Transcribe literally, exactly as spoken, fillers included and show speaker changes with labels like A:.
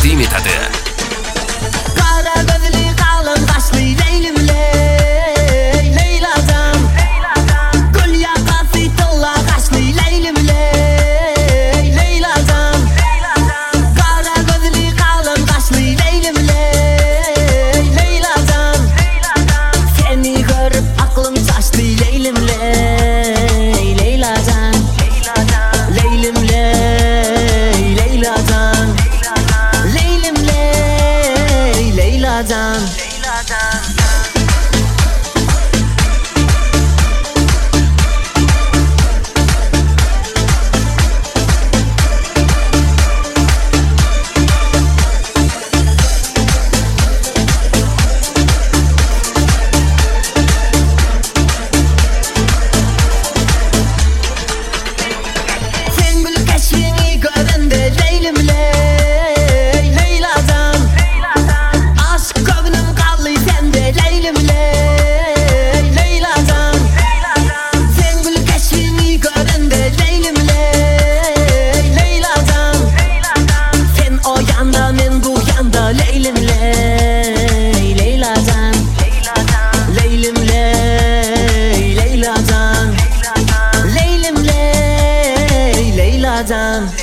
A: taqdim etadi.
B: Qara gözlü qalın qaşlı Leylim ley, Leylacan. Gül yakası tolla qaşlı Leylim ley, Leylacan. Qara gözlü qalın qaşlı Leylim ley, Leylacan. Seni görüp aklım şaştı Leylim ley, Leylacan. Leylim ley, Leylacan. Leylim ley, Leylacan. Sen gül keşfini görende Leylim ley, Leylacan. Aşk gönlüm kaldı sende Leylim ley, Leylacan. Sen gül keşfini görende Leylim ley, Leylacan. Sen o yanda men bu yanda Leylim ley, Leylacan. Leylim ley, Leylacan. Leylim ley, Leylacan.